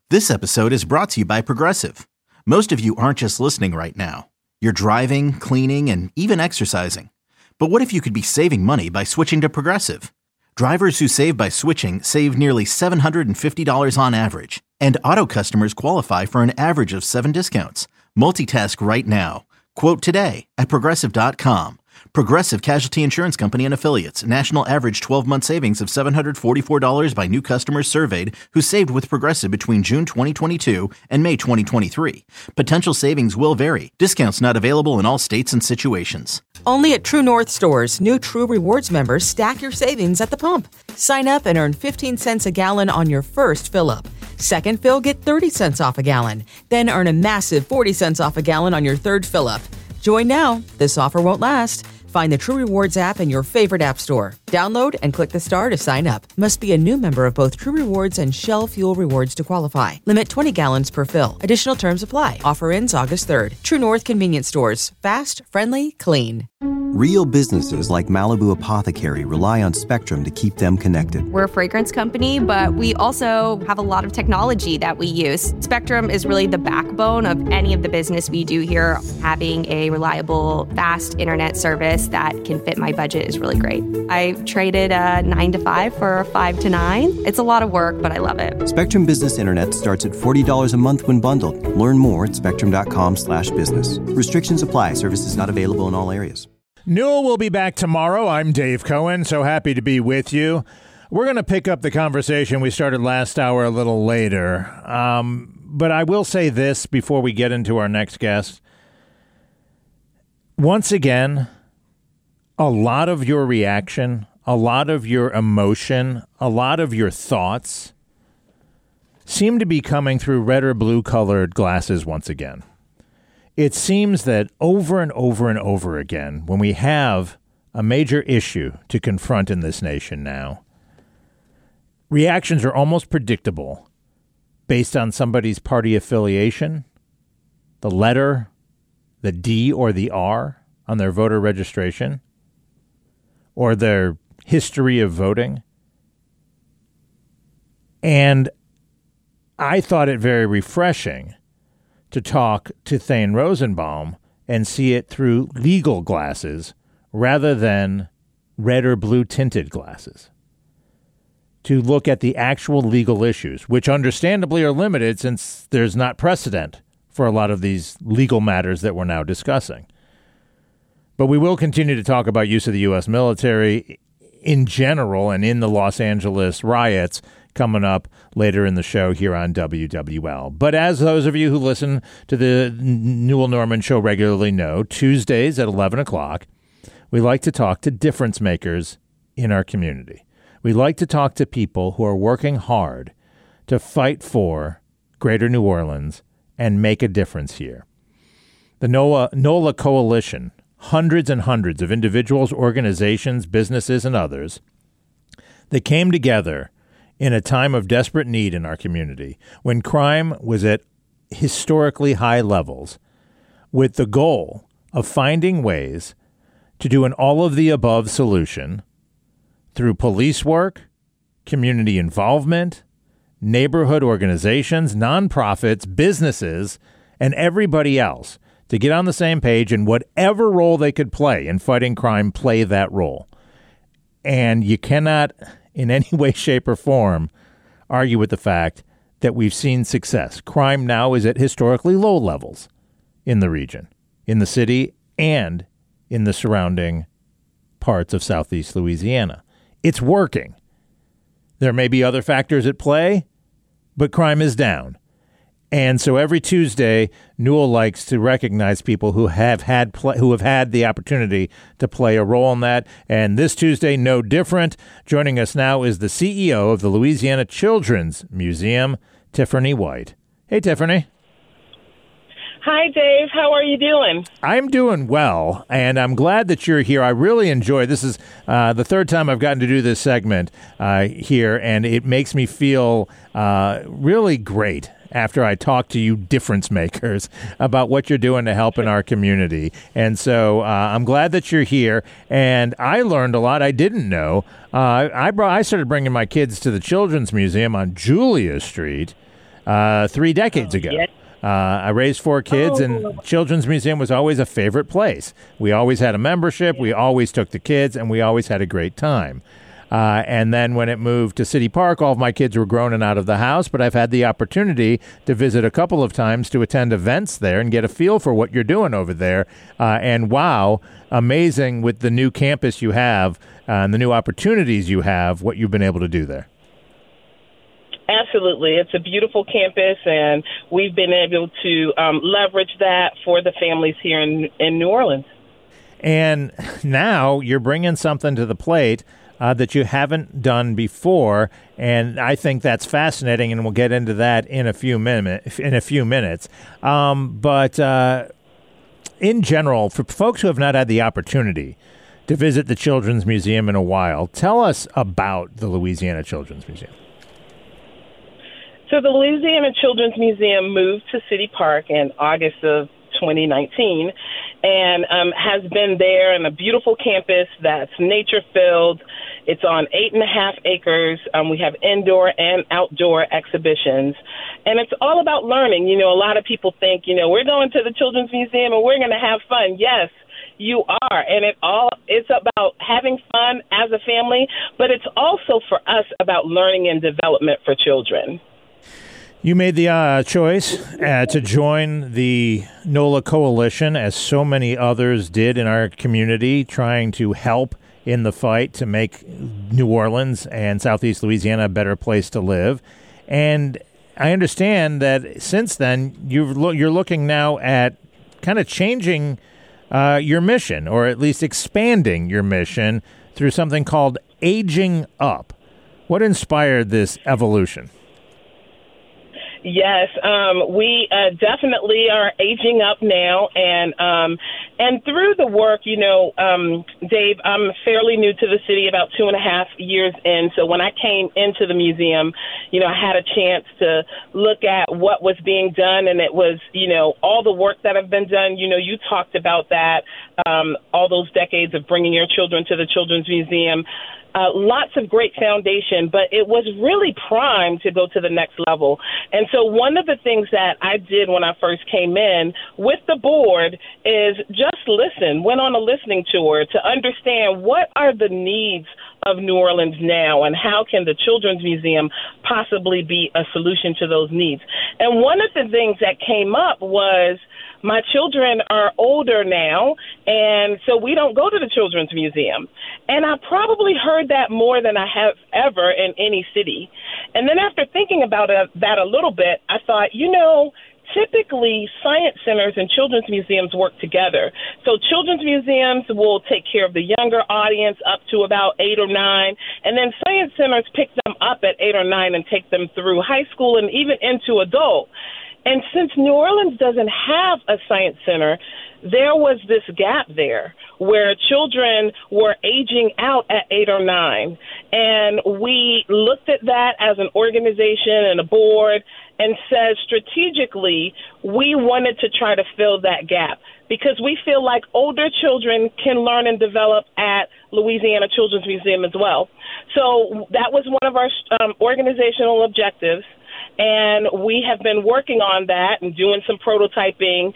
This episode is brought to you by Progressive. Most of you aren't just listening right now. You're driving, cleaning, and even exercising. But what if you could be saving money by switching to Progressive? Drivers who save by switching save nearly $750 on average. And auto customers qualify for an average of 7 discounts. Multitask right now. Quote today at Progressive.com. Progressive Casualty Insurance Company and Affiliates. National average 12-month savings of $744 by new customers surveyed who saved with Progressive between June 2022 and May 2023. Potential savings will vary. Discounts not available in all states and situations. Only at True North stores, new True Rewards members stack your savings at the pump. Sign up and earn 15 cents a gallon on your first fill-up. Second fill, get 30 cents off a gallon. Then earn a massive 40 cents off a gallon on your third fill-up. Join now. This offer won't last. Find the True Rewards app in your favorite app store. Download and click the star to sign up. Must be a new member of both True Rewards and Shell Fuel Rewards to qualify. Limit 20 gallons per fill. Additional terms apply. Offer ends August 3rd. True North Convenience Stores. Fast, friendly, clean. Real businesses like Malibu Apothecary rely on Spectrum to keep them connected. We're a fragrance company, but we also have a lot of technology that we use. Spectrum is really the backbone of any of the business we do here. Having a reliable, fast internet service that can fit my budget is really great. I traded a 9 to 5 for a 5 to 9. It's a lot of work, but I love it. Spectrum Business Internet starts at $40 a month when bundled. Learn more at spectrum.com/business. Restrictions apply. Services not available in all areas. Newell will be back tomorrow. I'm Dave Cohen, so happy to be with you. We're going to pick up the conversation we started last hour a little later. But I will say this before we get into our next guest. Once again, a lot of your reaction, a lot of your emotion, a lot of your thoughts seem to be coming through red or blue colored glasses once again. It seems that over and over and over again, when we have a major issue to confront in this nation now, reactions are almost predictable based on somebody's party affiliation, the letter, the D or the R on their voter registration, or their history of voting. And I thought it very refreshing to talk to Thane Rosenbaum and see it through legal glasses rather than red or blue tinted glasses. To look at the actual legal issues, which understandably are limited since there's not precedent for a lot of these legal matters that we're now discussing. But we will continue to talk about use of the U.S. military in general and in the Los Angeles riots coming up later in the show here on WWL. But as those of you who listen to the Newell Norman Show regularly know, Tuesdays at 11 o'clock, we like to talk to difference makers in our community. We like to talk to people who are working hard to fight for Greater New Orleans and make a difference here. The NOLA Coalition, hundreds and hundreds of individuals, organizations, businesses, and others that came together in a time of desperate need in our community, when crime was at historically high levels, with the goal of finding ways to do an all-of-the-above solution through police work, community involvement, neighborhood organizations, nonprofits, businesses, and everybody else to get on the same page in whatever role they could play in fighting crime, play that role. And you cannot, in any way, shape, or form, argue with the fact that we've seen success. Crime now is at historically low levels in the region, in the city, and in the surrounding parts of southeast Louisiana. It's working. There may be other factors at play, but crime is down. And so every Tuesday, Newell likes to recognize people who have had the opportunity to play a role in that. And this Tuesday, no different. Joining us now is the CEO of the Louisiana Children's Museum, Tiffany White. Hey, Tiffany. Hi, Dave. How are you doing? I'm doing well, and I'm glad that you're here. I really enjoy this. Is the third time I've gotten to do this segment here, and it makes me feel really great after I talk to you difference makers about what you're doing to help in our community. And so I'm glad that you're here. And I learned a lot I didn't know. I started bringing my kids to the Children's Museum on Julia Street 3 decades ago. Yes. I raised 4 kids, and Children's Museum was always a favorite place. We always had a membership, we always took the kids, and we always had a great time. And then when it moved to City Park, all of my kids were grown and out of the house, but I've had the opportunity to visit a couple of times to attend events there and get a feel for what you're doing over there. And wow, amazing with the new campus you have and the new opportunities you have, what you've been able to do there. Absolutely. It's a beautiful campus, and we've been able to leverage that for the families here in New Orleans. And now you're bringing something to the plate that you haven't done before, and I think that's fascinating, and we'll get into that in a few minutes. But in general, for folks who have not had the opportunity to visit the Children's Museum in a while, tell us about the Louisiana Children's Museum. So the Louisiana Children's Museum moved to City Park in August of 2019 and has been there in a beautiful campus that's nature-filled. It's on 8.5 acres. We have indoor and outdoor exhibitions. And it's all about learning. You know, a lot of people think, we're going to the Children's Museum and we're going to have fun. Yes, you are. And it's about having fun as a family, but it's also for us about learning and development for children. You made the choice to join the NOLA Coalition, as so many others did in our community, trying to help in the fight to make New Orleans and Southeast Louisiana a better place to live. And I understand that since then, you're looking now at kind of changing your mission, or at least expanding your mission through something called Aging Up. What inspired this evolution? Yes, we definitely are aging up now, and through the work, Dave, I'm fairly new to the city, about 2.5 years in. So when I came into the museum, I had a chance to look at what was being done, and it was, all the work that have been done. You talked about that, all those decades of bringing your children to the Children's Museum. Lots of great foundation, but it was really primed to go to the next level. And so one of the things that I did when I first came in with the board is just listen, went on a listening tour to understand what are the needs of New Orleans now, and how can the Children's Museum possibly be a solution to those needs. And one of the things that came up was my children are older now, and so we don't go to the Children's Museum. And I probably heard that more than I have ever in any city. And then after thinking about that a little bit, I thought, typically science centers and children's museums work together. So children's museums will take care of the younger audience up to about 8 or 9, and then science centers pick them up at 8 or 9 and take them through high school and even into adult. And since New Orleans doesn't have a science center, there was this gap there where children were aging out at 8 or 9. And we looked at that as an organization and a board and said strategically we wanted to try to fill that gap, because we feel like older children can learn and develop at Louisiana Children's Museum as well. So that was one of our organizational objectives. And we have been working on that and doing some prototyping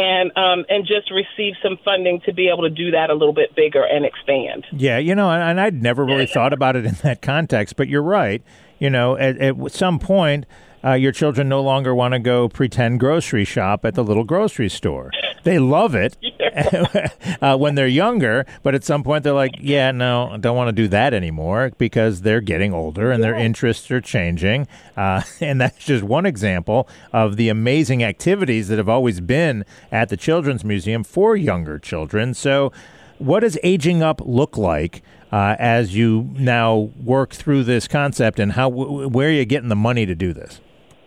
and just received some funding to be able to do that a little bit bigger and expand. Yeah, and I'd never really thought about it in that context, but you're right. At some point, your children no longer want to go pretend grocery shop at the little grocery store. They love it when they're younger, but at some point they're like, yeah, no, I don't want to do that anymore, because they're getting older and their interests are changing. And that's just one example of the amazing activities that have always been at the Children's Museum for younger children. So what does Aging Up look like as you now work through this concept, and where are you getting the money to do this?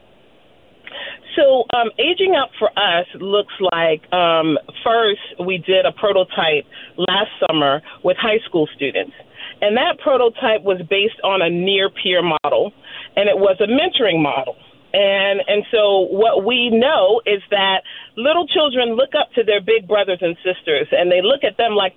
So Aging Up for us looks like, first, we did a prototype last summer with high school students. And that prototype was based on a near-peer model, and it was a mentoring model. And so what we know is that little children look up to their big brothers and sisters, and they look at them like they're rock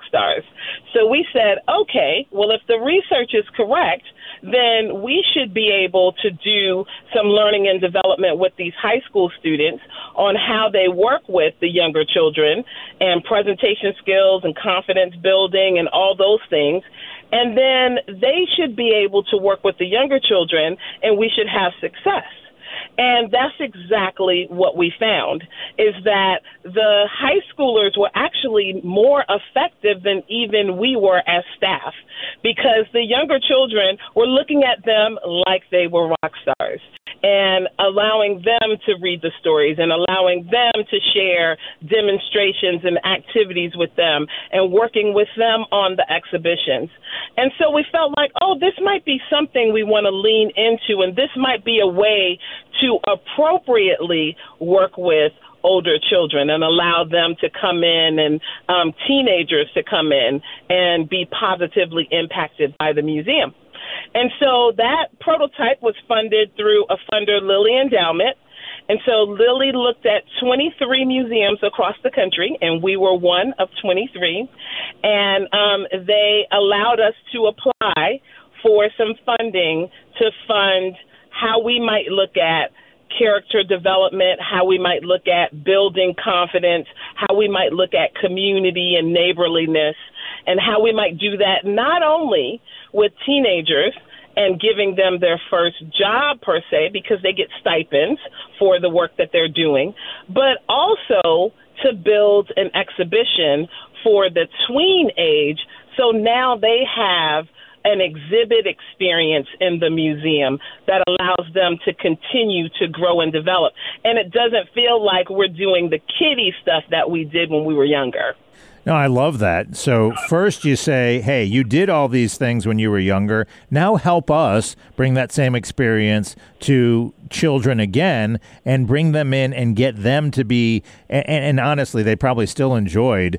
stars. So we said, okay, well, if the research is correct, then we should be able to do some learning and development with these high school students on how they work with the younger children and presentation skills and confidence building and all those things. And then they should be able to work with the younger children, and we should have success. And that's exactly what we found, is that the high schoolers were actually more effective than even we were as staff, because the younger children were looking at them like they were rock stars and allowing them to read the stories and allowing them to share demonstrations and activities with them and working with them on the exhibitions. And so we felt like, oh, this might be something we want to lean into, and this might be a way to appropriately work with older children and allow them to come in and teenagers to come in and be positively impacted by the museum. And so that prototype was funded through a funder, Lilly Endowment. And so Lilly looked at 23 museums across the country, and we were one of 23. And they allowed us to apply for some funding to fund how we might look at character development, how we might look at building confidence, how we might look at community and neighborliness, and how we might do that not only with teenagers and giving them their first job, per se, because they get stipends for the work that they're doing, but also to build an exhibition for the tween age, so now they have an exhibit experience in the museum that allows them to continue to grow and develop. And it doesn't feel like we're doing the kiddie stuff that we did when we were younger. No, I love that. So first you say, hey, you did all these things when you were younger. Now help us bring that same experience to children again and bring them in and get them to be, and honestly, they probably still enjoyed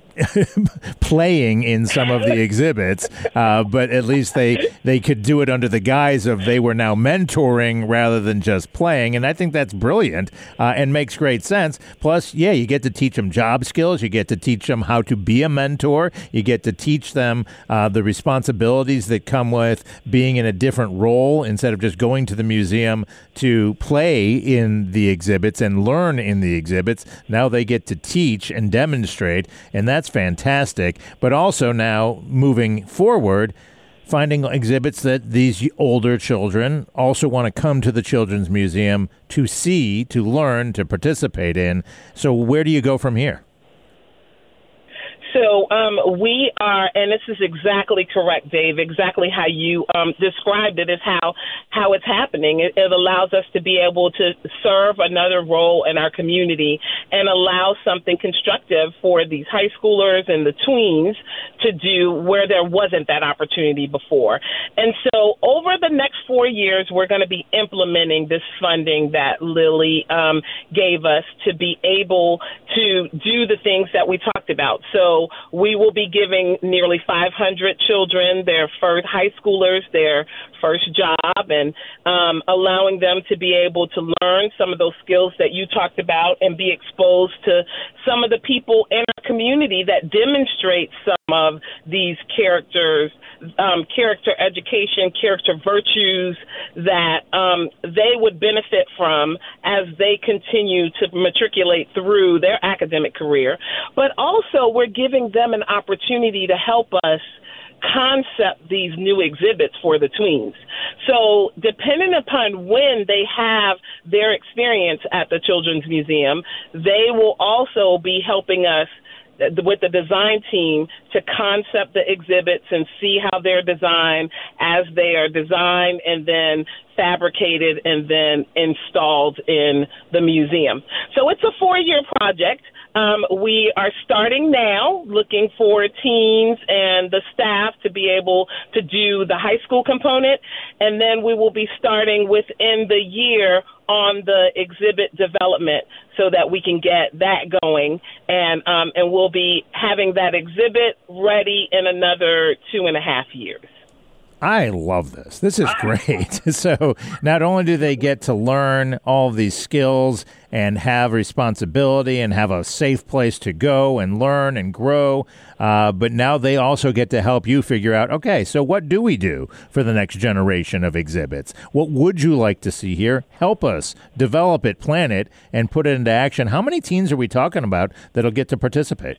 playing in some of the exhibits, but at least they could do it under the guise of they were now mentoring rather than just playing. And I think that's brilliant and makes great sense. Plus, yeah, you get to teach them job skills. You get to teach them how to be a mentor. You get to teach them the responsibilities that come with being in a different role instead of just going to the museum to play in the exhibits and learn in the exhibits. Now they get to teach and demonstrate, and that's fantastic. But also now moving forward, finding exhibits that these older children also want to come to the Children's Museum to see, to learn, to participate in. So where do you go from here? So we are, and this is exactly correct, Dave, exactly how you described it is how it's happening. It allows us to be able to serve another role in our community and allow something constructive for these high schoolers and the tweens to do where there wasn't that opportunity before. And so over the next 4 years, we're going to be implementing this funding that Lilly gave us to be able to do the things that we talked about. So we will be giving nearly 500 children their first high schoolers, their first job, and allowing them to be able to learn some of those skills that you talked about and be exposed to some of the people in our community that demonstrate some of these character education, character virtues that they would benefit from as they continue to matriculate through their academic career. But also we're giving them an opportunity to help us concept these new exhibits for the tweens. So depending upon when they have their experience at the Children's Museum, they will also be helping us with the design team to concept the exhibits and see how they're designed as they are designed and then fabricated and then installed in the museum. So it's a 4-year project. We are starting now looking for teens and the staff to be able to do the high school component, and then we will be starting within the year on the exhibit development so that we can get that going, and we'll be having that exhibit ready in another 2.5 years. I love this. This is great. So not only do they get to learn all of these skills and have responsibility and have a safe place to go and learn and grow, but now they also get to help you figure out, okay, so what do we do for the next generation of exhibits? What would you like to see here? Help us develop it, plan it, and put it into action. How many teens are we talking about that'll get to participate?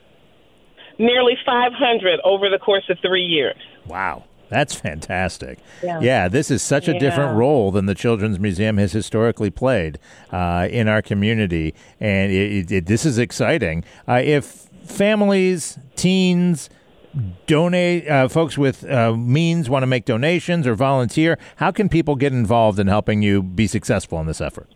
Nearly 500 over the course of 3 years. Wow. That's fantastic. Yeah, this is such a different role than the Children's Museum has historically played in our community, and this is exciting. If families, teens, donate, folks with means want to make donations or volunteer, how can people get involved in helping you be successful in this effort?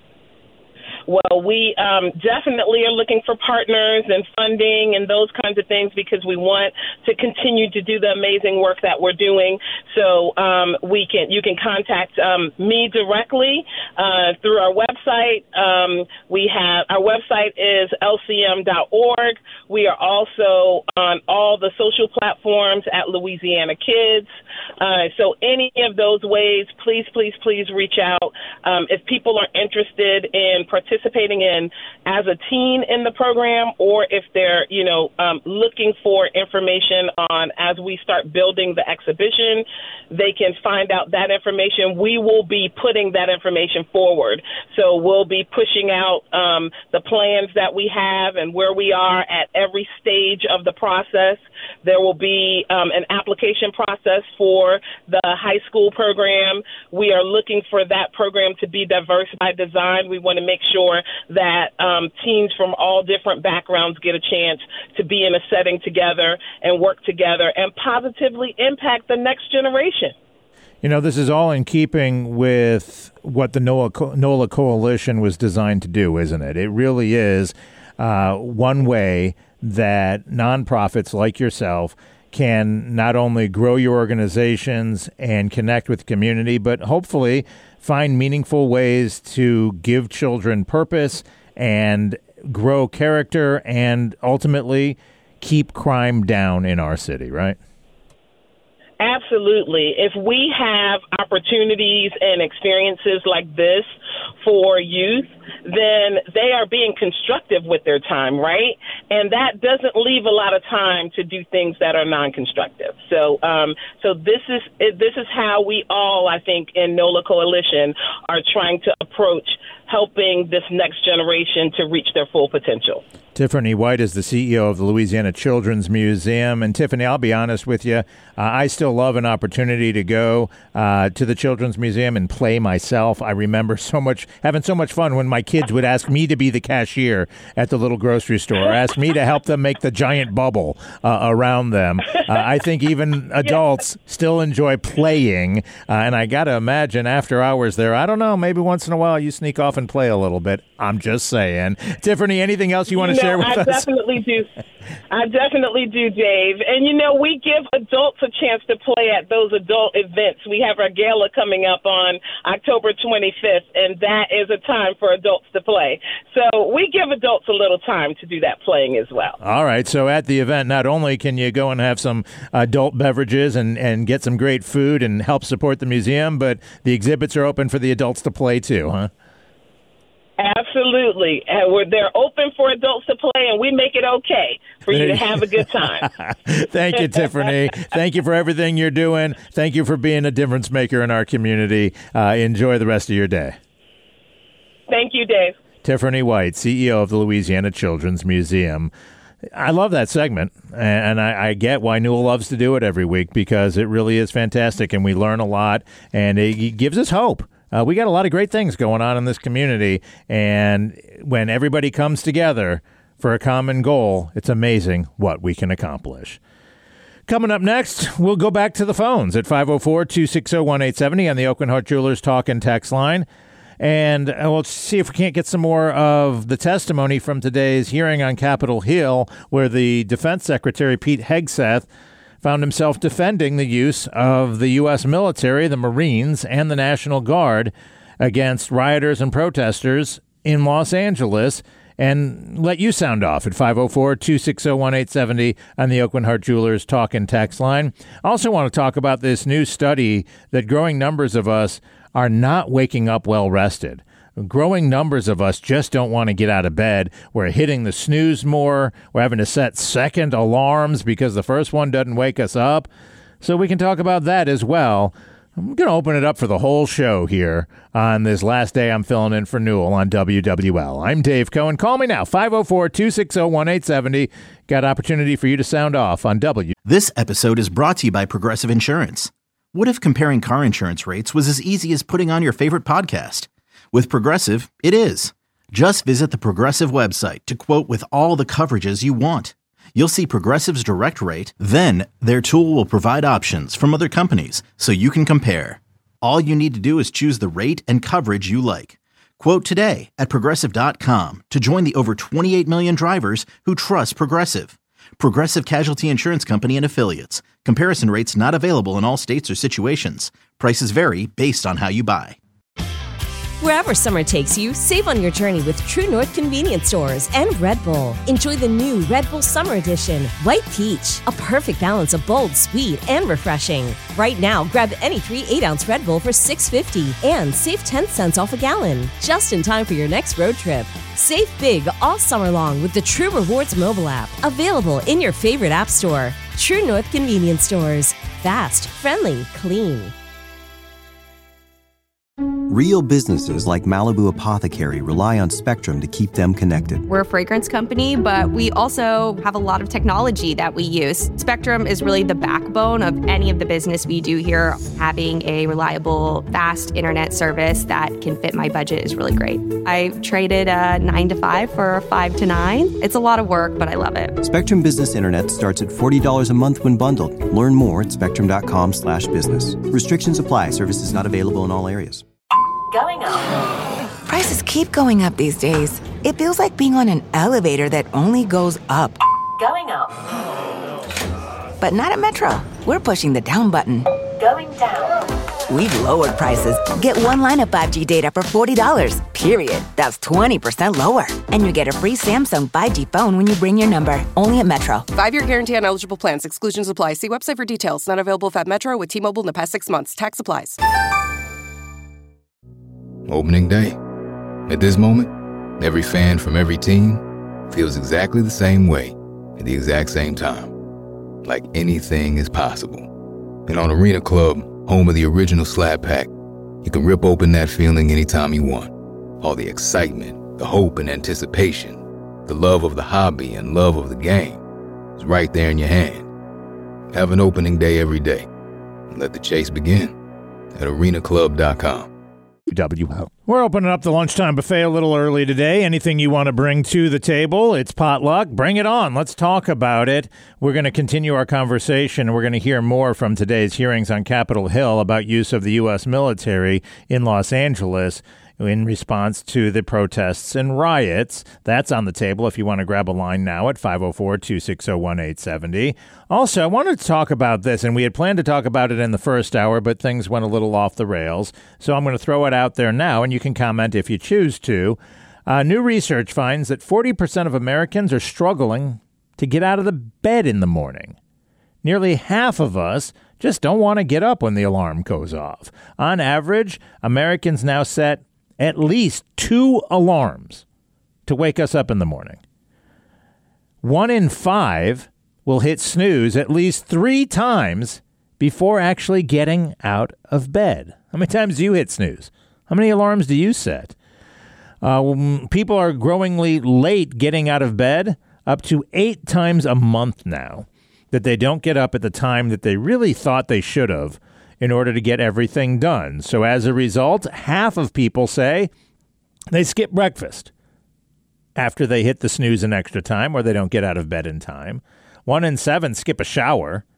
Well, we definitely are looking for partners and funding and those kinds of things because we want to continue to do the amazing work that we're doing. So you can contact me directly through our website. Our website is lcm.org. We are also on all the social platforms at Louisiana Kids. So any of those ways, please reach out. If people are interested in participating in as a teen in the program, or if they're, looking for information on as we start building the exhibition, they can find out that information. We will be putting that information forward. So we'll be pushing out the plans that we have and where we are at every stage of the process. There will be an application process for the high school program. We are looking for that program to be diverse by design. We want to make sure that teens from all different backgrounds get a chance to be in a setting together and work together and positively impact the next generation. This is all in keeping with what the NOLA Coalition was designed to do, isn't it? It really is one way that nonprofits like yourself can not only grow your organizations and connect with the community, but hopefully find meaningful ways to give children purpose and grow character and ultimately keep crime down in our city, right? Absolutely. If we have opportunities and experiences like this for youth, then they are being constructive with their time, right? And that doesn't leave a lot of time to do things that are non-constructive. So this is how we all, I think, in NOLA Coalition are trying to approach helping this next generation to reach their full potential. Tiffany White is the CEO of the Louisiana Children's Museum. And Tiffany, I'll be honest with you, I still love an opportunity to go to the Children's Museum and play myself. I remember having so much fun when my kids would ask me to be the cashier at the little grocery store, or ask me to help them make the giant bubble around them. I think even adults still enjoy playing. And I got to imagine after hours there, I don't know, maybe once in a while you sneak off and play a little bit. I'm just saying. Tiffany, anything else you want to share with us? I definitely do, Dave. And, we give adults a chance to play at those adult events. We have our gala coming up on October 25th, and that is a time for adults to play. So we give adults a little time to do that playing as well. All right. So at the event, not only can you go and have some adult beverages and get some great food and help support the museum, but the exhibits are open for the adults to play too, huh? Absolutely. They're open for adults to play, and we make it okay for you to have a good time. Thank you, Tiffany. Thank you for everything you're doing. Thank you for being a difference maker in our community. Enjoy the rest of your day. Thank you, Dave. Tiffany White, CEO of the Louisiana Children's Museum. I love that segment, and I get why Newell loves to do it every week, because it really is fantastic, and we learn a lot, and it gives us hope. We got a lot of great things going on in this community, and when everybody comes together for a common goal, it's amazing what we can accomplish. Coming up next, we'll go back to the phones at 504-260-1870 on the Oakland Heart Jewelers Talk and Text line, and we'll see if we can't get some more of the testimony from today's hearing on Capitol Hill, where the Defense Secretary, Pete Hegseth, found himself defending the use of the U.S. military, the Marines, and the National Guard against rioters and protesters in Los Angeles and let you sound off at 504-260-1870 on the Oakland Heart Jewelers talk and text line. Also want to talk about this new study that growing numbers of us are not waking up well rested. Growing numbers of us just don't want to get out of bed. We're hitting the snooze more. We're having to set second alarms because the first one doesn't wake us up. So we can talk about that as well. I'm going to open it up for the whole show here on this last day I'm filling in for Newell on WWL. I'm Dave Cohen. Call me now, 504-260-1870. Got opportunity for you to sound off on W. This episode is brought to you by Progressive Insurance. What if comparing car insurance rates was as easy as putting on your favorite podcast? With Progressive, it is. Just visit the Progressive website to quote with all the coverages you want. You'll see Progressive's direct rate, then their tool will provide options from other companies so you can compare. All you need to do is choose the rate and coverage you like. Quote today at Progressive.com to join the over 28 million drivers who trust Progressive. Progressive Casualty Insurance Company and Affiliates. Comparison rates not available in all states or situations. Prices vary based on how you buy. Wherever summer takes you, save on your journey with True North Convenience Stores and Red Bull. Enjoy the new Red Bull Summer Edition, White Peach, a perfect balance of bold, sweet, and refreshing. Right now, grab any 3 8-ounce Red Bull for $6.50 and save 10 cents off a gallon, just in time for your next road trip. Save big all summer long with the True Rewards mobile app, available in your favorite app store. True North Convenience Stores. Fast, friendly, clean. Real businesses like Malibu Apothecary rely on Spectrum to keep them connected. We're a fragrance company, but we also have a lot of technology that we use. Spectrum is really the backbone of any of the business we do here. Having a reliable, fast internet service that can fit my budget is really great. I traded a 9 to 5 for a 5 to 9. It's a lot of work, but I love it. Spectrum Business Internet starts at $40 a month when bundled. Learn more at spectrum.com/business. Restrictions apply. Services not available in all areas. Going up. Prices keep going up these days. It feels like being on an elevator that only goes up. Going up. But not at Metro. We're pushing the down button. Going down. We've lowered prices. Get one line of 5G data for $40, period. That's 20% lower. And you get a free Samsung 5G phone when you bring your number. Only at Metro. 5-year guarantee on eligible plans. Exclusions apply. See website for details. Not available at Metro with T-Mobile in the past 6 months. Tax applies. Opening day. At this moment, every fan from every team feels exactly the same way at the exact same time. Like anything is possible. And on Arena Club, home of the original Slab Pack, you can rip open that feeling anytime you want. All the excitement, the hope and anticipation, the love of the hobby and love of the game is right there in your hand. Have an opening day every day. And let the chase begin at arenaclub.com. We're opening up the lunchtime buffet a little early today. Anything you want to bring to the table, it's potluck. Bring it on. Let's talk about it. We're going to continue our conversation. We're going to hear more from today's hearings on Capitol Hill about use of the U.S. military in Los Angeles in response to the protests and riots. That's on the table if you want to grab a line now at 504-260-1870. Also, I wanted to talk about this, and we had planned to talk about it in the first hour, but things went a little off the rails. So I'm going to throw it out there now, and you can comment if you choose to. New research finds that 40% of Americans are struggling to get out of the bed in the morning. Nearly half of us just don't want to get up when the alarm goes off. On average, Americans now set at least 2 alarms to wake us up in the morning. 1 in 5 will hit snooze at least 3 times before actually getting out of bed. How many times do you hit snooze? How many alarms do you set? People are growingly late getting out of bed, up to 8 times a month now, that they don't get up at the time that they really thought they should have in order to get everything done. So as a result, half of people say they skip breakfast after they hit the snooze an extra time, or they don't get out of bed in time. 1 in 7 skip a shower.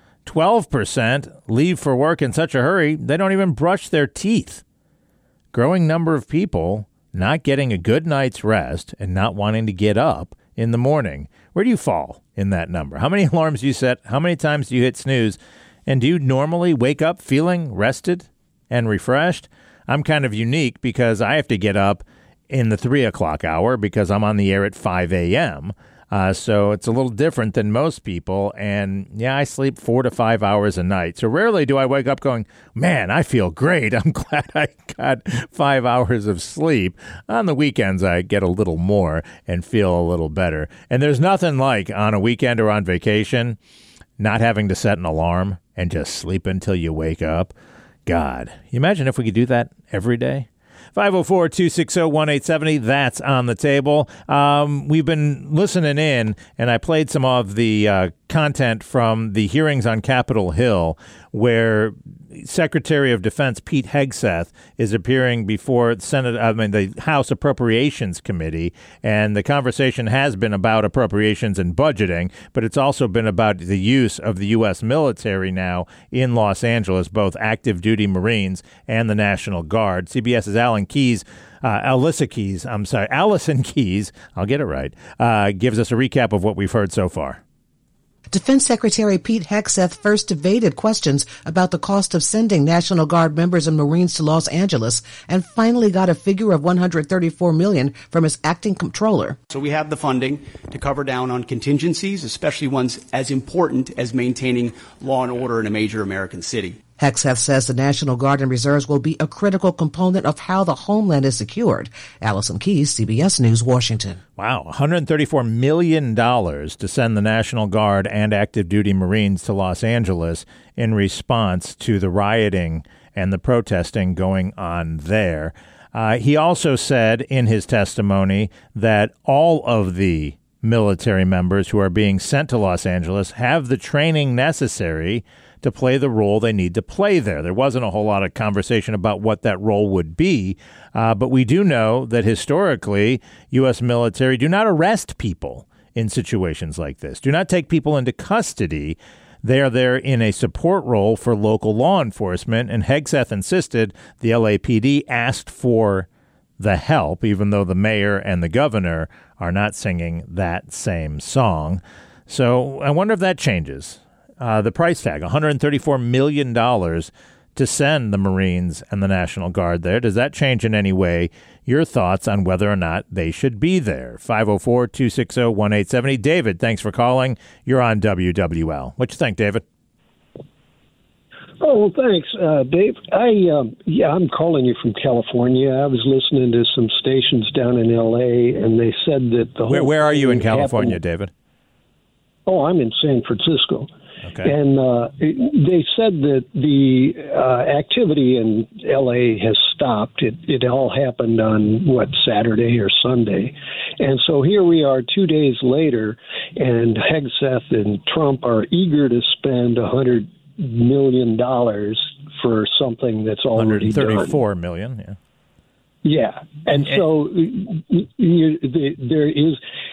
12% leave for work in such a hurry they don't even brush their teeth. Growing number of people not getting a good night's rest and not wanting to get up in the morning. Where do you fall in that number? How many alarms do you set? How many times do you hit snooze? And do you normally wake up feeling rested and refreshed? I'm kind of unique because I have to get up in the 3 o'clock hour because I'm on the air at 5 a.m., so it's a little different than most people. And yeah, I sleep 4 to 5 hours a night. So rarely do I wake up going, man, I feel great. I'm glad I got 5 hours of sleep. On the weekends, I get a little more and feel a little better. And there's nothing like on a weekend or on vacation, not having to set an alarm and just sleep until you wake up. God, you imagine if we could do that every day? 504-260-1870. That's on the table. We've been listening in, and I played some of the content from the hearings on Capitol Hill, where Secretary of Defense Pete Hegseth is appearing before the House Appropriations Committee, and the conversation has been about appropriations and budgeting, but it's also been about the use of the U.S. military now in Los Angeles, both active duty Marines and the National Guard. CBS's Allison Keyes, I'll get it right, gives us a recap of what we've heard so far. Defense Secretary Pete Hegseth first evaded questions about the cost of sending National Guard members and Marines to Los Angeles and finally got a figure of $134 million from his acting comptroller. So we have the funding to cover down on contingencies, especially ones as important as maintaining law and order in a major American city. Hegseth says the National Guard and Reserves will be a critical component of how the homeland is secured. Allison Keyes, CBS News, Washington. Wow, $134 million to send the National Guard and active duty Marines to Los Angeles in response to the rioting and the protesting going on there. He also said in his testimony that all of the military members who are being sent to Los Angeles have the training necessary to play the role they need to play there. There wasn't a whole lot of conversation about what that role would be, but we do know that historically, U.S. military do not arrest people in situations like this, do not take people into custody. They are there in a support role for local law enforcement, and Hegseth insisted the LAPD asked for the help, even though the mayor and the governor are not singing that same song. So I wonder if that changes. The price tag, $134 million to send the Marines and the National Guard there. Does that change in any way your thoughts on whether or not they should be there? 504-260-1870. David, thanks for calling. You're on WWL. What you think, David? Oh, well, thanks, Dave. I'm calling you from California. I was listening to some stations down in L.A., and they said that the whole... Where are you in California, David? Oh, I'm in San Francisco. Okay. And they said that the activity in L.A. has stopped. It all happened on, Saturday or Sunday. And so here we are 2 days later, and Hegseth and Trump are eager to spend $100 million for something that's already done. $134 million, yeah. Yeah, and so there is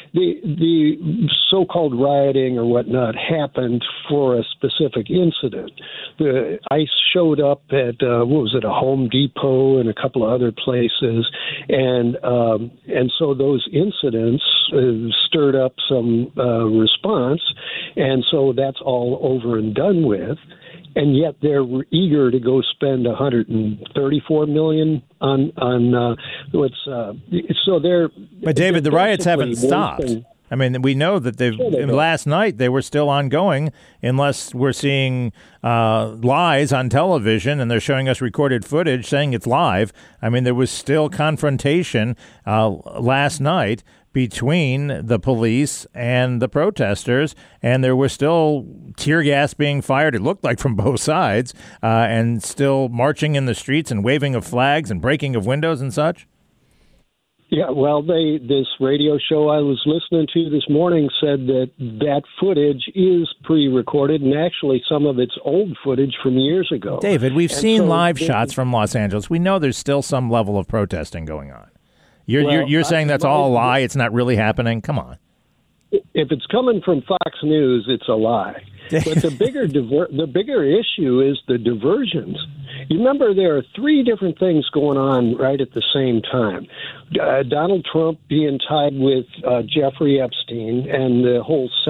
the so-called rioting or whatnot happened for a specific incident. The ICE showed up at a Home Depot and a couple of other places, and so those incidents stirred up some response, and so that's all over and done with. And yet they're eager to go spend $134 million on what's so they're. But David, the riots haven't stopped. I mean, we know that last night they were still ongoing, unless we're seeing lies on television and they're showing us recorded footage saying it's live. I mean, there was still confrontation last night between the police and the protesters, and there was still tear gas being fired, it looked like, from both sides, and still marching in the streets and waving of flags and breaking of windows and such? Yeah, well, this radio show I was listening to this morning said that footage is pre-recorded, and actually some of it's old footage from years ago. David, we've seen live shots from Los Angeles. We know there's still some level of protesting going on. You're saying that's all a lie? It's not really happening? Come on. If it's coming from Fox News, it's a lie. But the bigger issue is the diversions. You remember there are three different things going on right at the same time. Donald Trump being tied with Jeffrey Epstein and the whole sex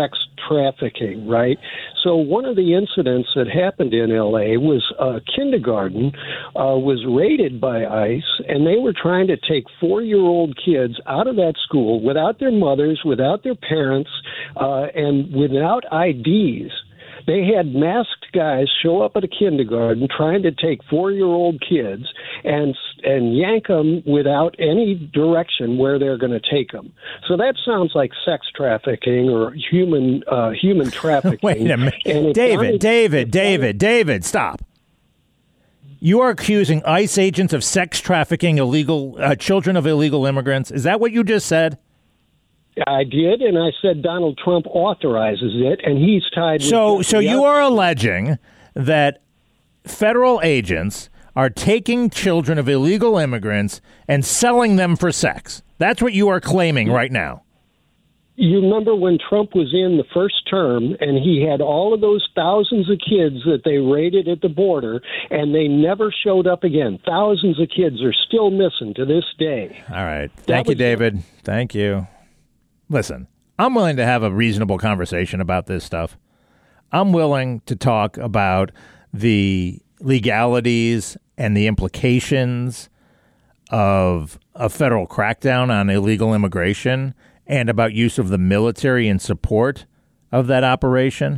trafficking, right? So one of the incidents that happened in L.A. was a kindergarten was raided by ICE, and they were trying to take 4-year-old kids out of that school without their mothers, without their parents, and without IDs. They had masked guys show up at a kindergarten trying to take 4-year-old kids and yank them without any direction where they're going to take them. So that sounds like sex trafficking or human trafficking. Wait a minute. David, stop. You are accusing ICE agents of sex trafficking illegal children of illegal immigrants. Is that what you just said? I did, and I said Donald Trump authorizes it, and he's tied with... So you are alleging that federal agents are taking children of illegal immigrants and selling them for sex. That's what you are claiming right now. You remember when Trump was in the first term, and he had all of those thousands of kids that they raided at the border, and they never showed up again. Thousands of kids are still missing to this day. All right. Thank you, David. Thank you. Listen, I'm willing to have a reasonable conversation about this stuff. I'm willing to talk about the legalities and the implications of a federal crackdown on illegal immigration and about use of the military in support of that operation.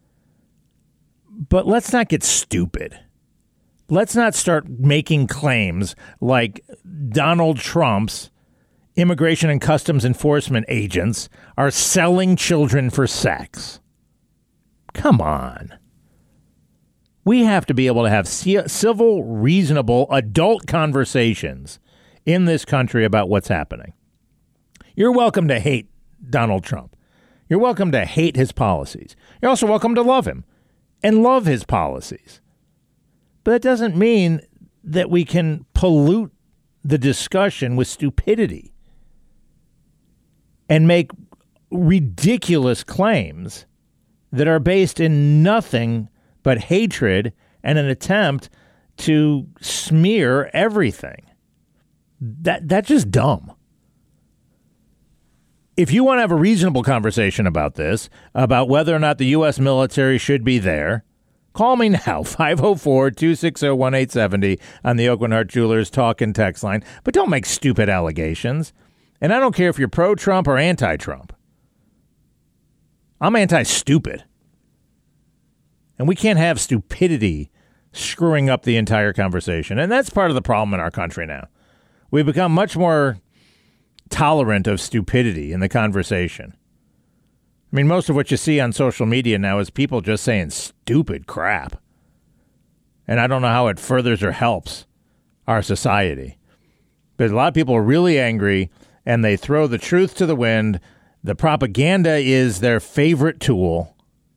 But let's not get stupid. Let's not start making claims like Donald Trump's Immigration and Customs Enforcement agents are selling children for sex. Come on. We have to be able to have civil, reasonable, adult conversations in this country about what's happening. You're welcome to hate Donald Trump. You're welcome to hate his policies. You're also welcome to love him and love his policies. But that doesn't mean that we can pollute the discussion with stupidity and make ridiculous claims that are based in nothing but hatred and an attempt to smear everything. That's just dumb. If you want to have a reasonable conversation about this, about whether or not the U.S. military should be there, call me now, 504-260-1870 on the Oakland Heart Jewelers talk and text line. But don't make stupid allegations. And I don't care if you're pro-Trump or anti-Trump. I'm anti-stupid. And we can't have stupidity screwing up the entire conversation. And that's part of the problem in our country now. We've become much more tolerant of stupidity in the conversation. I mean, most of what you see on social media now is people just saying stupid crap. And I don't know how it furthers or helps our society. But a lot of people are really angry, and they throw the truth to the wind. The propaganda is their favorite tool,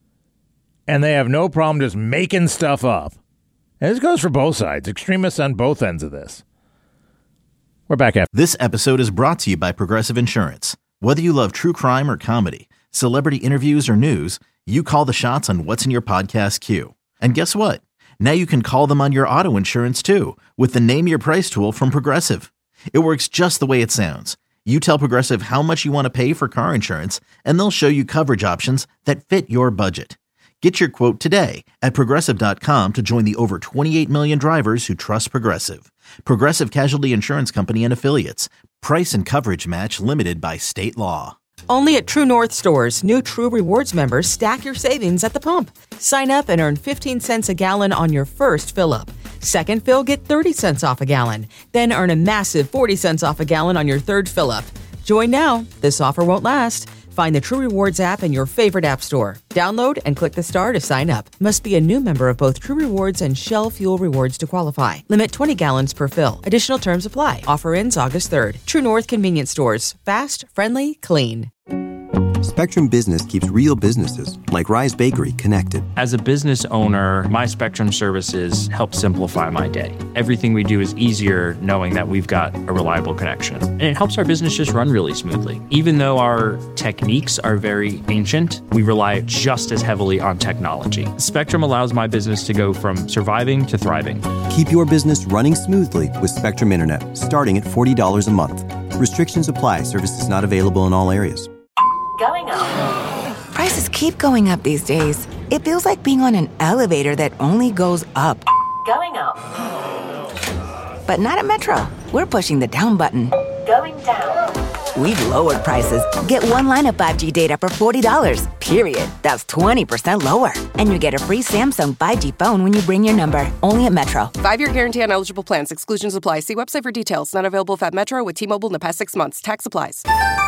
and they have no problem just making stuff up. And this goes for both sides, extremists on both ends of this. We're back after. This episode is brought to you by Progressive Insurance. Whether you love true crime or comedy, celebrity interviews or news, you call the shots on what's in your podcast queue. And guess what? Now you can call them on your auto insurance too with the Name Your Price tool from Progressive. It works just the way it sounds. You tell Progressive how much you want to pay for car insurance, and they'll show you coverage options that fit your budget. Get your quote today at Progressive.com to join the over 28 million drivers who trust Progressive. Progressive Casualty Insurance Company and Affiliates. Price and coverage match limited by state law. Only at True North stores, new True Rewards members stack your savings at the pump. Sign up and earn 15 cents a gallon on your first fill-up. Second fill, get 30 cents off a gallon. Then earn a massive 40 cents off a gallon on your third fill-up. Join now. This offer won't last. Find the True Rewards app in your favorite app store. Download and click the star to sign up. Must be a new member of both True Rewards and Shell Fuel Rewards to qualify. Limit 20 gallons per fill. Additional terms apply. Offer ends August 3rd. True North Convenience Stores. Fast, friendly, clean. Spectrum Business keeps real businesses, like Rise Bakery, connected. As a business owner, my Spectrum services help simplify my day. Everything we do is easier knowing that we've got a reliable connection. And it helps our business just run really smoothly. Even though our techniques are very ancient, we rely just as heavily on technology. Spectrum allows my business to go from surviving to thriving. Keep your business running smoothly with Spectrum Internet, starting at $40 a month. Restrictions apply. Services not available in all areas. Going up. Prices keep going up these days. It feels like being on an elevator that only goes up. Going up. But not at Metro. We're pushing the down button. Going down. We've lowered prices. Get one line of 5G data for $40, period. That's 20% lower. And you get a free Samsung 5G phone when you bring your number. Only at Metro. 5-year guarantee on eligible plans. Exclusions apply. See website for details. Not available at Metro with T-Mobile in the past 6 months. Tax applies.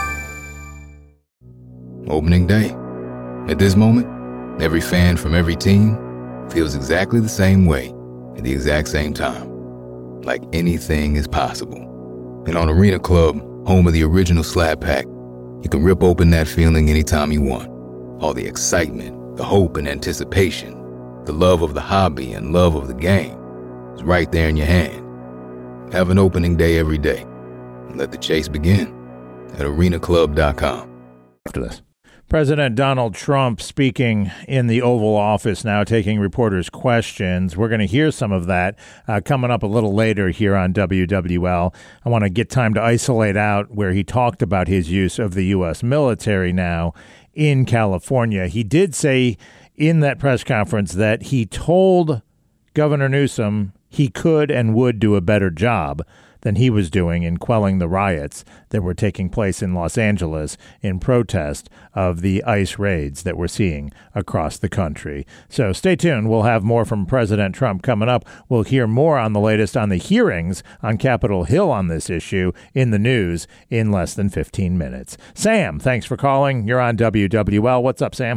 Opening day. At this moment, every fan from every team feels exactly the same way at the exact same time. Like anything is possible. And on Arena Club, home of the original Slab Pack, you can rip open that feeling anytime you want. All the excitement, the hope and anticipation, the love of the hobby and love of the game is right there in your hand. Have an opening day every day and let the chase begin at arenaclub.com. After this, President Donald Trump speaking in the Oval Office now, taking reporters' questions. We're going to hear some of that coming up a little later here on WWL. I want to get time to isolate out where he talked about his use of the U.S. military now in California. He did say in that press conference that he told Governor Newsom he could and would do a better job than he was doing in quelling the riots that were taking place in Los Angeles in protest of the ICE raids that we're seeing across the country. So stay tuned. We'll have more from President Trump coming up. We'll hear more on the latest on the hearings on Capitol Hill on this issue in the news in less than 15 minutes. Sam, thanks for calling. You're on WWL. What's up, Sam?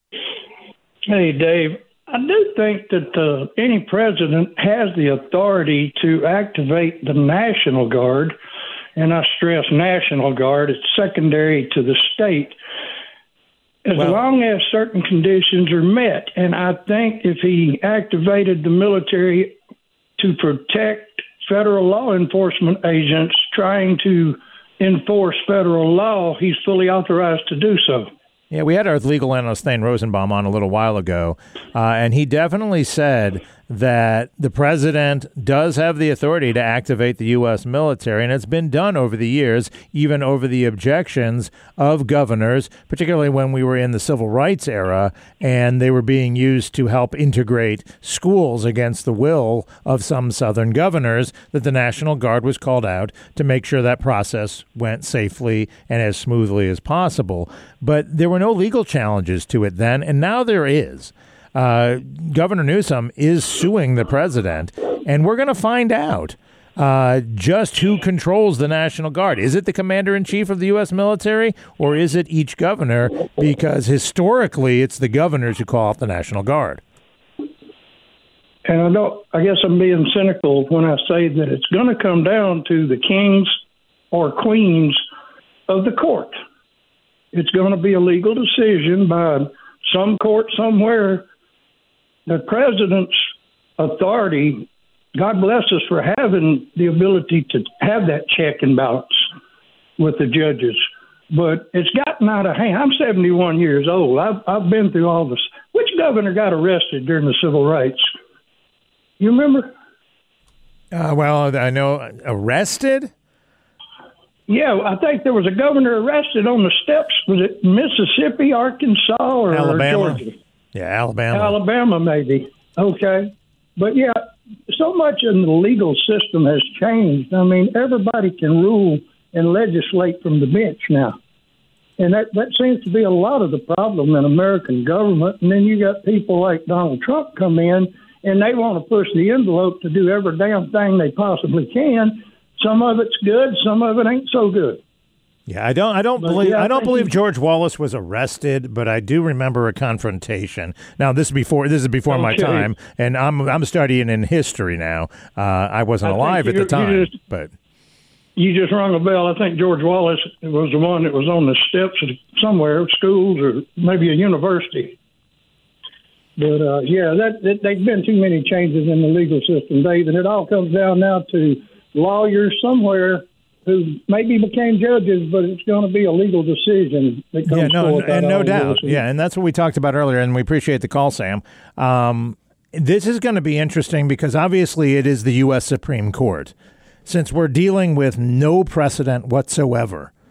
Hey, Dave. I do think that any president has the authority to activate the National Guard, and I stress National Guard. It's secondary to the state, as long as certain conditions are met. And I think if he activated the military to protect federal law enforcement agents trying to enforce federal law, he's fully authorized to do so. Yeah, we had our legal analyst Thane Rosenbaum on a little while ago, and he definitely said that the president does have the authority to activate the U.S. military, and it's been done over the years, even over the objections of governors, particularly when we were in the civil rights era, and they were being used to help integrate schools against the will of some Southern governors, that the National Guard was called out to make sure that process went safely and as smoothly as possible. But there were no legal challenges to it then, and now there is. Governor Newsom is suing the president, and we're going to find out just who controls the National Guard. Is it the commander-in-chief of the U.S. military, or is it each governor? Because historically, it's the governors who call out the National Guard. And I guess I'm being cynical when I say that it's going to come down to the kings or queens of the court. It's going to be a legal decision by some court somewhere. The president's authority, God bless us for having the ability to have that check and balance with the judges, but it's gotten out of hand. I'm 71 years old. I've been through all this. Which governor got arrested during the civil rights? You remember? Well, I know arrested? Yeah, I think there was a governor arrested on the steps. Was it Mississippi, Arkansas, or Alabama? Georgia? Yeah, Alabama. Alabama, maybe. Okay. But, yeah, so much in the legal system has changed. I mean, everybody can rule and legislate from the bench now. And that seems to be a lot of the problem in American government. And then you got people like Donald Trump come in, and they want to push the envelope to do every damn thing they possibly can. Some of it's good, some of it ain't so good. Yeah, I don't believe George Wallace was arrested, but I do remember a confrontation. Now this is before my time, and I'm studying in history now. I wasn't alive at the time, but you just rung a bell. I think George Wallace was the one that was on the steps of somewhere, schools or maybe a university. But there's been too many changes in the legal system, Dave, and it all comes down now to lawyers somewhere who maybe became judges, but it's going to be a legal decision that comes forth. And no doubt. Yeah, and that's what we talked about earlier, and we appreciate the call, Sam. This is going to be interesting because obviously it is the U.S. Supreme Court. Since we're dealing with no precedent whatsoever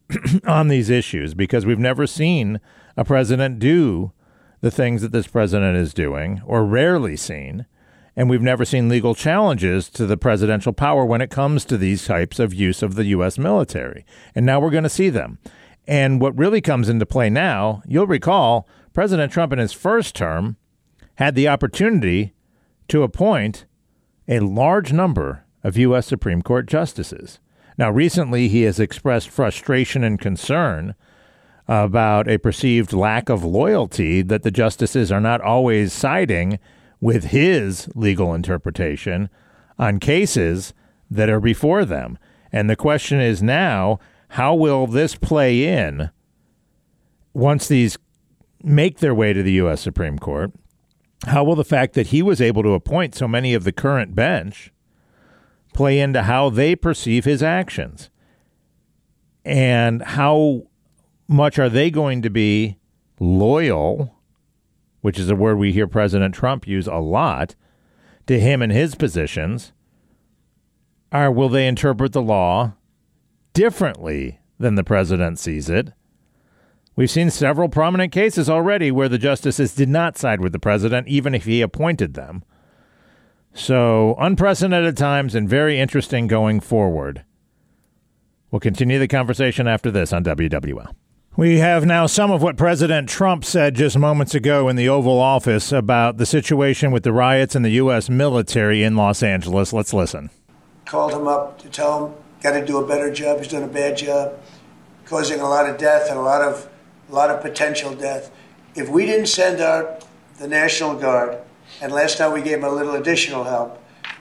on these issues, because we've never seen a president do the things that this president is doing, or rarely seen. And we've never seen legal challenges to the presidential power when it comes to these types of use of the U.S. military. And now we're going to see them. And what really comes into play now, you'll recall, President Trump in his first term had the opportunity to appoint a large number of U.S. Supreme Court justices. Now, recently, he has expressed frustration and concern about a perceived lack of loyalty that the justices are not always siding with his legal interpretation on cases that are before them. And the question is now, how will this play in once these make their way to the U.S. Supreme Court? How will the fact that he was able to appoint so many of the current bench play into how they perceive his actions? And how much are they going to be loyal, which is a word we hear President Trump use a lot, to him and his positions, or will they interpret the law differently than the president sees it? We've seen several prominent cases already where the justices did not side with the president, even if he appointed them. So unprecedented times and very interesting going forward. We'll continue the conversation after this on WWL. We have now some of what President Trump said just moments ago in the Oval Office about the situation with the riots in the U.S. military in Los Angeles. Let's listen. Called him up to tell him, got to do a better job. He's doing a bad job, causing a lot of death and a lot of potential death. If we didn't send out the National Guard, and last time we gave him a little additional help,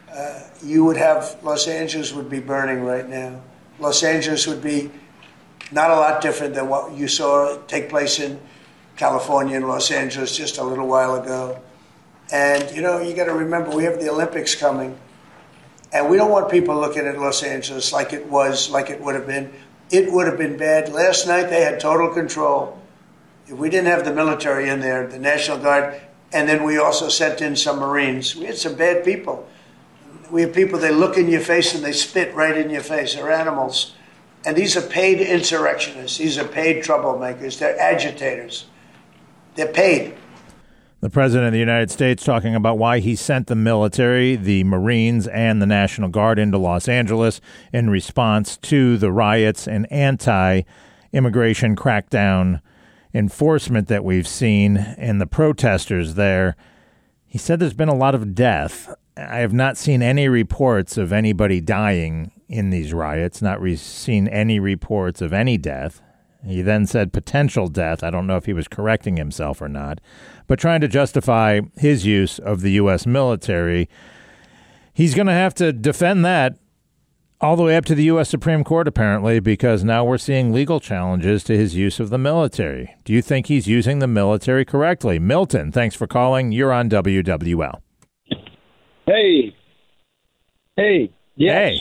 Los Angeles would be burning right now. Los Angeles would be not a lot different than what you saw take place in California and Los Angeles just a little while ago. And, you got to remember, we have the Olympics coming. And we don't want people looking at Los Angeles like it would have been. It would have been bad. Last night, they had total control. If we didn't have the military in there, the National Guard, and then we also sent in some Marines, we had some bad people. We have people, they look in your face and they spit right in your face. They're animals. And these are paid insurrectionists. These are paid troublemakers. They're agitators. They're paid. The President of the United States talking about why he sent the military, the Marines, and the National Guard into Los Angeles in response to the riots and anti-immigration crackdown enforcement that we've seen and the protesters there. He said there's been a lot of death. I have not seen any reports of anybody dying in these riots, not seen any reports of any death. He then said potential death. I don't know if he was correcting himself or not, but trying to justify his use of the U.S. military. He's going to have to defend that all the way up to the U.S. Supreme Court, apparently, because now we're seeing legal challenges to his use of the military. Do you think he's using the military correctly? Milton, thanks for calling. You're on WWL. Hey. Yes. Hey.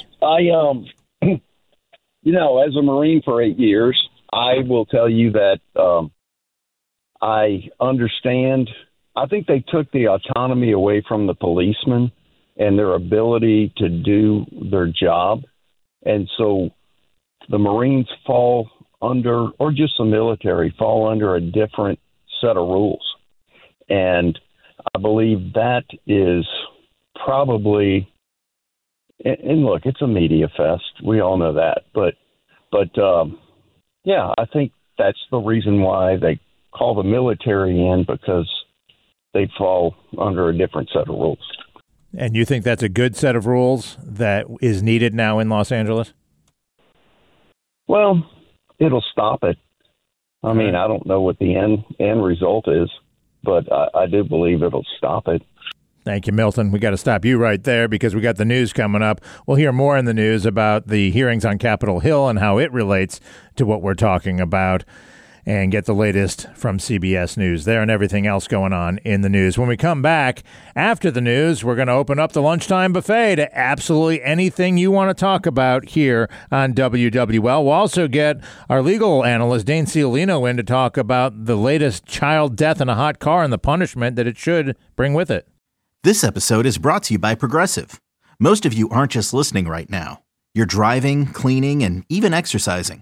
As a Marine for 8 years, I will tell you that I understand. I think they took the autonomy away from the policemen and their ability to do their job. And so the Marines fall under, or just the military, fall under a different set of rules. And I believe that is probably, and look, it's a media fest. We all know that. But I think that's the reason why they call the military in, because they fall under a different set of rules. And you think that's a good set of rules that is needed now in Los Angeles? Well, it'll stop it. I mean, I don't know what the end result is, but I do believe it'll stop it. Thank you, Milton. We got to stop you right there because we got the news coming up. We'll hear more in the news about the hearings on Capitol Hill and how it relates to what we're talking about, and get the latest from CBS News there and everything else going on in the news. When we come back after the news, we're going to open up the lunchtime buffet to absolutely anything you want to talk about here on WWL. We'll also get our legal analyst, Dane Ciolino, in to talk about the latest child death in a hot car and the punishment that it should bring with it. This episode is brought to you by Progressive. Most of you aren't just listening right now. You're driving, cleaning, and even exercising.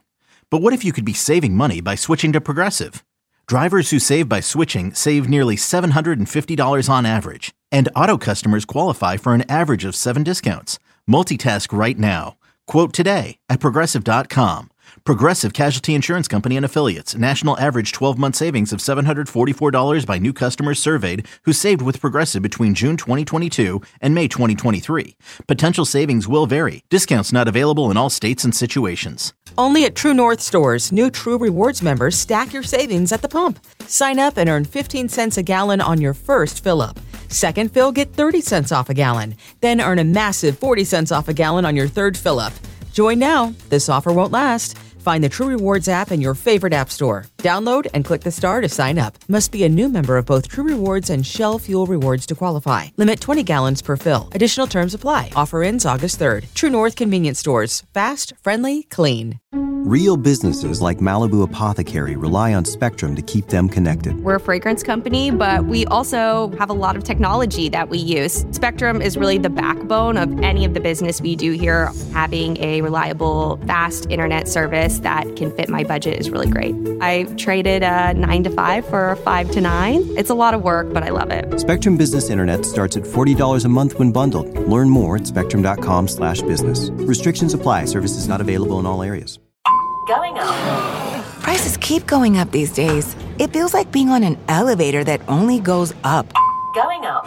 But what if you could be saving money by switching to Progressive? Drivers who save by switching save nearly $750 on average, and auto customers qualify for an average of 7 discounts. Multitask right now. Quote today at Progressive.com. Progressive Casualty Insurance Company and Affiliates. National average 12-month savings of $744 by new customers surveyed who saved with Progressive between June 2022 and May 2023. Potential savings will vary. Discounts not available in all states and situations. Only at True North stores, new True Rewards members stack your savings at the pump. Sign up and earn 15 cents a gallon on your first fill-up. Second fill, get 30 cents off a gallon. Then earn a massive 40 cents off a gallon on your third fill-up. Join now. This offer won't last. Find the True Rewards app in your favorite app store. Download and click the star to sign up. Must be a new member of both True Rewards and Shell Fuel Rewards to qualify. Limit 20 gallons per fill. Additional terms apply. Offer ends August 3rd. True North Convenience Stores. Fast, friendly, clean. Real businesses like Malibu Apothecary rely on Spectrum to keep them connected. We're a fragrance company, but we also have a lot of technology that we use. Spectrum is really the backbone of any of the business we do here. Having a reliable, fast internet service that can fit my budget is really great. I traded a 9 to 5 for a 5 to 9. It's a lot of work, but I love it. Spectrum Business Internet starts at $40 a month when bundled. Learn more at spectrum.com/business. Restrictions apply. Services not available in all areas. Going up. Prices keep going up these days. It feels like being on an elevator that only goes up. Going up.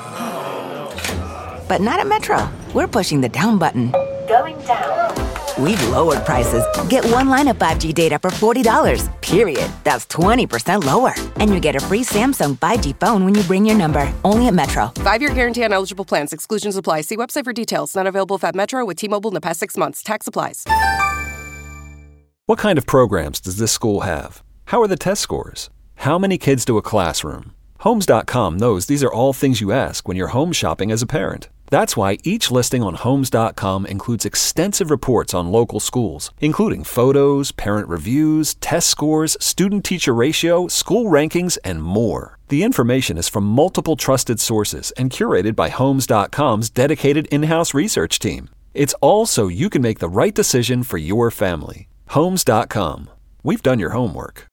But not at Metro. We're pushing the down button. Going down. We've lowered prices. Get one line of 5G data for $40, period. That's 20% lower. And you get a free Samsung 5G phone when you bring your number. Only at Metro. 5-year guarantee on eligible plans. Exclusions apply. See website for details. Not available at Metro with T-Mobile in the past 6 months. Tax applies. What kind of programs does this school have? How are the test scores? How many kids do a classroom? Homes.com knows these are all things you ask when you're home shopping as a parent. That's why each listing on Homes.com includes extensive reports on local schools, including photos, parent reviews, test scores, student-teacher ratio, school rankings, and more. The information is from multiple trusted sources and curated by Homes.com's dedicated in-house research team. It's all so you can make the right decision for your family. Homes.com. We've done your homework.